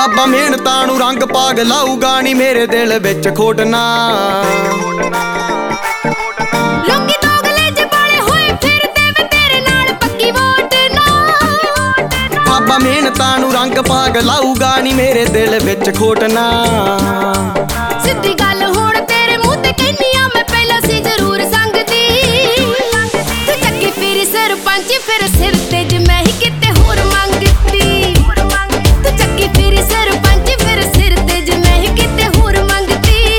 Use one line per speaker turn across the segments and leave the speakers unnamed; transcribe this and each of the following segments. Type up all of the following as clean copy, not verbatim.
ਬਾਬਾ ਮਿਹਨਤਾਂ ਨੂੰ ਰੰਗ ਪਾਗ ਲਾਊਗਾ ਨੀ ਮੇਰੇ ਦਿਲ ਵਿੱਚ ਖੋਟ ਨਾ।
ਲੋਕੀ ਦੋਗਲੇ ਚ ਬਾਲੇ ਹੋਏ ਫਿਰਦੇ ਵੇ ਤੇਰੇ ਨਾਲ ਪੱਕੀ ਵੋਟ ਨਾ।
ਬਾਬਾ ਮਿਹਨਤਾਂ ਨੂੰ ਰੰਗ ਪਾਗ ਲਾਊਗਾ ਨੀ ਮੇਰੇ ਦਿਲ ਵਿੱਚ ਖੋਟ ਨਾ।
ਸਿੱਧੀ ਗੱਲ ਹੁਣ ਤੇਰੇ ਮੂੰਹ ਤੇ ਕਹਿੰਨੀ ਆ ਮੈਂ ਪਹਿਲਾਂ ਸੀ ਜ਼ਰੂਰ ਸੰਗਦੀ। ਤੂੰ ਚੱਕੀ ਫਿਰੀ ਸਰਪੰਚ ਫਿਰ ਸਿਰ ਤੇ ਜੇ ਮੈਂ ਹੀ ਕਿਤੇ ਹੋਰ ਮੰਗਦੀ। ਤੂੰ ਚੱਕੀ ਫਿਰੀ ਸਰਪੰਚ ਫਿਰ ਸਿਰ ਤੇ ਜੇ ਮੈਂ ਹੀ ਕਿਤੇ ਹੋਰ ਮੰਗਦੀ।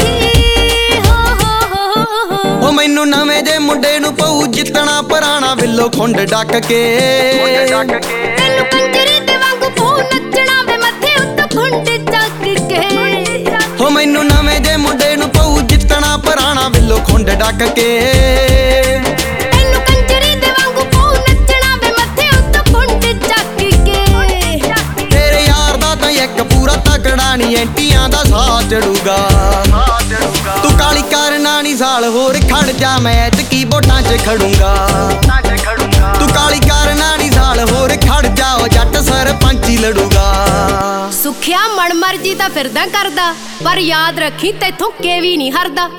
ਹੋ ਮੈਨੂੰ ਨਵੇਂ ਜੇ ਮੁੰਡੇ ਨੂੰ ਪਊ ਜਿੱਤਣਾ ਪੁਰਾਣਾ ਬਿੱਲੋ ਖੁੰਡ ਡੱਕ ਕੇ।
ਤੈਨੂੰ ਕੰਜਰੀ ਦੇ ਵਾਂਗੂ ਪਊ ਨੱਚਣਾ ਵੇ ਮੱਥੇ ਉੱਤੇ ਖੁੰਡ ਚੱਕ ਕੇ।
ਹੋ ਮੈਨੂੰ ਨਵੇਂ ਜੇ ਮੁੰਡੇ ਨੂੰ ਪਊ ਜਿੱਤਣਾ ਪੁਰਾਣਾ ਬਿੱਲੋ ਖੁੰਡ ਡੱਕ ਕੇ।
ਤੈਨੂੰ ਕੰਜਰੀ ਦੇ ਵਾਂਗੂ ਪਊ ਨੱਚਣਾ ਵੇ ਮੱਥੇ ਉੱਤੇ ਖੁੰਡ ਚੱਕ ਕੇ।
ਤੇਰੇ ਯਾਰ ਦਾ ਤਾਂ ਇੱਕ ਪੂਰਾ ਤਕੜਾ ਨੀ ਐਂਟੀਆਂ ਦਾ ਸਾਹ ਚੜੂਗਾ। ਤੂੰ ਕਾਲੀ ਕਰਨਾ ਨੀ ਸਾਲ ਹੋਰ ਖੜ ਜਾ ਮੈਂ ਐਤਕੀ ਵੋਟਾਂ 'ਚ ਖੜੂੰਗਾ। ਤੂੰ ਕਾਲੀ ਕਰਨਾ ਨੀ ਸਾਲ ਹੋਰ ਖੜ ਜਾ ਉਹ ਜੱਟ ਸਰਪੰਚੀ ਲੜੂਗਾ।
ਸੁਖਿਆ ਮਨ ਮਰਜੀ ਤਾਂ ਫਿਰਦਾ ਕਰਦਾ ਪਰ ਯਾਦ ਰੱਖੀ ਤੈਥੋਂ ਕੇ ਵੀ ਨਹੀਂ ਹਰਦਾ।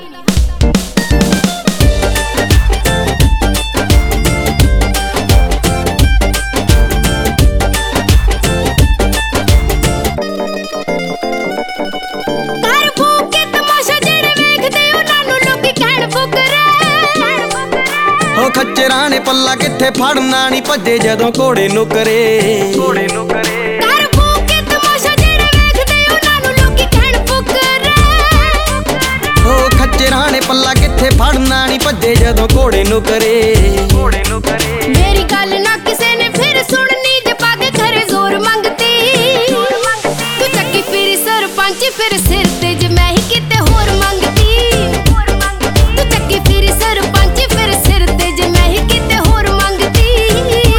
ਕਰ ਫੂਕ ਕੇ ਤਮਾਸ਼ਾ ਜਿਹੜੇ ਵੇਖਦੇ ਉਹਨਾਂ ਨੂੰ ਲੋਕੀ ਕਹਿਣ ਫੁਕਰੇ।
ਹੋ ਖੱਚਰਾਂ ਨੇ ਪੱਲਾ ਕਿੱਥੇ ਫੜਨਾ ਨੀ ਭੱਜੇ ਜਦੋਂ ਘੋੜੇ ਨੁਕਰੇ।
ਕਰ ਫੂਕ ਕੇ ਤਮਾਸ਼ਾ ਜਿਹੜੇ ਵੇਖਦੇ ਉਹਨਾਂ ਨੂੰ ਲੋਕੀ ਕਹਿਣ ਫੁਕਰੇ।
ਹੋ ਖੱਚਰਾਂ ਨੇ ਪੱਲਾ ਕਿੱਥੇ ਫੜਨਾ ਨੀ ਭੱਜੇ ਜਦੋਂ ਘੋੜੇ ਨੁਕਰੇ।
ਮੇਰੀ ਗੱਲ ਨਾ ਕਿਸੇ ਨੇ ਫਿਰ ਸੁਣਨੀ ਜੇ ਪਾ ਕੇ ਖਰੇ ਜ਼ੋਰ ਮੰਗਦੀ। ਤੂੰ ਚੱਕੀ ਫਿਰੀ ਸਰਪੰਚ ਫਿਰ ਸਿਰ ਤੇ ਜੇ ਮੈਂ ਹੀ ਕਿਤੇ ਹੋਰ ਮੰਗਦੀ। ਤੂੰ ਚੱਕੀ ਫਿਰੀ ਸਰਪੰਚ ਫਿਰ ਸਿਰ ਤੇ ਜੇ ਮੈਂ ਹੀ ਕਿਤੇ ਹੋਰ ਮੰਗਦੀ।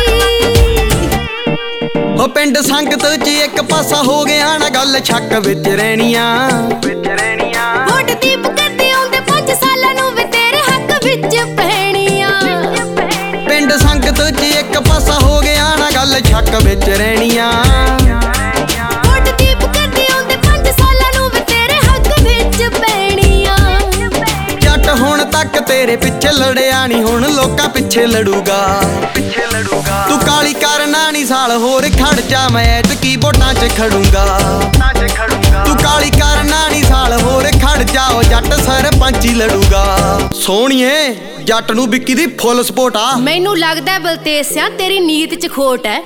ਹੋ ਪਿੰਡ ਸੰਗਤ 'ਚ ਇੱਕ ਪਾਸਾ ਹੋ ਗਿਆ ਨਾ ਗੱਲ ਛੱਕ ਵਿੱਚ ਰਹਿਣੀਆਂ।
ਵੋਟ ਦੀਪ ਕਰਦੇ ਆਉਂਦੇ 5 ਸਾਲਾਂ ਨੂੰ ਵੇ ਤੇਰੇ ਹੱਕ ਵਿੱਚ ਪੈਣੀਆਂ।
ਪਿੰਡ ਸੰਗਤ 'ਚ ਇੱਕ ਪਾਸਾ ਹੋ ਗਿਆ ਨਾ ਗੱਲ ਛੱਕ ਵਿੱਚ ਰਹਿਣੀਆਂ।
ਵੋਟ ਦੀਪ ਕਰਦੇ ਆਉਂਦੇ 5 ਸਾਲਾਂ ਨੂੰ ਵੇ ਤੇਰੇ ਹੱਕ ਵਿੱਚ ਪੈਣੀਆਂ।
ਜੱਟ ਹੁਣ ਤੱਕ ਤੇਰੇ ਪਿੱਛੇ ਲੜਿਆ ਨੀ ਹੁਣ ਲੋਕਾਂ ਪਿੱਛੇ ਲੜੂਗਾ। ਤੂੰ ਕਾਲੀ ਕਰਨਾ ਨੀ ਸਾਲ ਹੋਰ ਖੜ ਜਾ ਮੈਂ ਐਤਕੀ ਵੋਟਾਂ 'ਚ ਖੜੂੰਗਾ। ਤੂੰ ਕਾਲੀ ਕਰਨਾ ਨੀ ਸਾਲ ਹੋਰ ਖੜ ਜਾ ਉਹ ਜੱਟ ਸਰਪੰਚੀ ਲੜੂਗਾ। ਸੋਹਣੀਏ ਜੱਟ ਨੂੰ ਵਿੱਕੀ ਦੀ ਫੁੱਲ ਸਪੋਰਟ ਆ।
ਮੈਨੂੰ ਲੱਗਦਾ ਬਲਤੇਸਿਆ ਤੇਰੀ ਨੀਤ 'ਚ ਖੋਟ ਹੈ।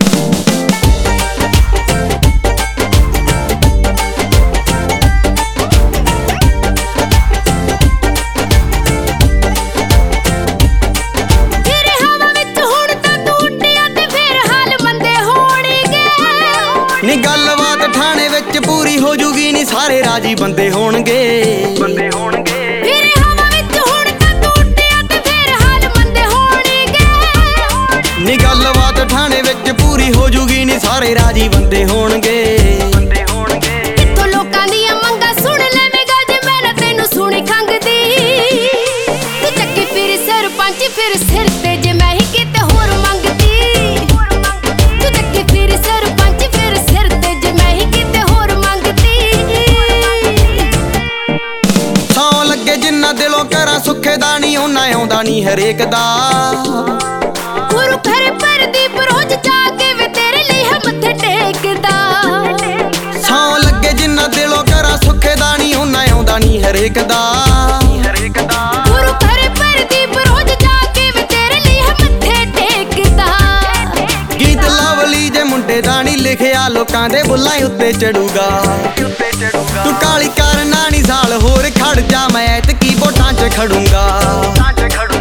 ਤੇਰੇ ਹਵਾ ਵਿੱਚ ਹੁਣ ਤਾਂ ਤੂੰ ਉੱਡਿਆ ਤੇ ਫਿਰ ਹਾਲ ਮੰਦੇ ਹੋਣਗੇ।
ਨੀ ਗੱਲਬਾਤ ਥਾਣੇ ਵਿੱਚ ਪੂਰੀ ਹੋ ਜੂਗੀ ਨੀ ਸਾਰੇ ਰਾਜੀ ਬੰਦੇ ਹੋਣਗੇ।
ਤੇਰੇ ਹਵਾ ਵਿੱਚ ਹੁਣ ਤਾਂ ਤੂੰ ਉੱਡਿਆ ਤੇ ਫਿਰ ਹਾਲ ਮੰਦੇ ਹੋਣਗੇ।
ਨੀ ਗੱਲਬਾਤ ਥਾਣੇ ਵਿੱਚ ਪੂਰੀ ਹੋ ਜੂਗੀ ਨੀ ਸਾਰੇ ਰਾਜੀ ਬੰਦੇ ਹੋਣਗੇ।
ਕਿੱਥੋਂ ਲੋਕਾਂ ਦੀਆਂ ਮੰਗਾਂ ਸੁਣ ਲਵੇਂਗਾ ਜੇ ਮੈਂ ਨਾ ਤੈਨੂੰ ਸੁਣੀ ਖੰਗਦੀ। ਤੂੰ ਚੱਕੀ ਫਿਰੀ ਸਰਪੰਚ ਫਿਰ ਸਿਰ ਤੇ ਜੇ ਮੈਂ ਹੀ ਕਿਤੇ ਹੋਰ ਮੰਗਦੀ। ਤੂੰ ਚੱਕੀ ਫਿਰੀ ਸਰਪੰਚ ਫਿਰ ਸਿਰ ਤੇ ਜੇ ਮੈਂ ਹੀ ਕਿਤੇ ਹੋਰ ਮੰਗਦੀ।
ਸੌ ਲੱਗੇ ਜਿੰਨਾ ਦਿਲੋਂ ਕਰਾਂ ਸੁੱਖੇ ਦਾ ਨੀ ਉਹਨਾਂ ਆਉਂਦਾ ਨੀ ਹਰੇਕ ਦਾ।
ਗੁਰੂ ਘਰ ਪ੍ਰਦੀਪ ਰੋਜ਼ ਜਾ ਕੇ ਵੇ ਤੇਰੇ ਲਈ ਮੱਥੇ ਟੇਕਦਾ।
ਸੌ ਲੱਗੇ ਜਿੰਨਾ ਦਿਲੋਂ ਕਰਾਂ ਸੁੱਖੇ ਦਾ ਨੀ ਉਹਨਾਂ ਆਉਂਦਾ ਨੀ ਹਰੇਕ ਦਾ।
ਗੁਰੂ ਘਰ ਪ੍ਰਦੀਪ ਰੋਜ਼ ਜਾ ਕੇ ਵੇ ਤੇਰੇ ਲਈ ਮੱਥੇ ਟੇਕਦਾ।
ਗੀਤ ਲਵਲੀ ਜੇ ਮੁੰਡੇ ਦਾ ਨੀ ਲਿਖਿਆ ਲੋਕਾਂ ਦੇ ਬੁੱਲਾਂ ਉੱਤੇ ਚੜੂਗਾ। ਤੂੰ ਕਾਲੀ ਕਰਨਾ ਨੀ ਸਾਲ ਹੋਰ ਖੜ ਜਾ ਮੈਂ ਐਤਕੀ ਵੋਟਾਂ 'ਚ ਖੜੂੰਗਾ।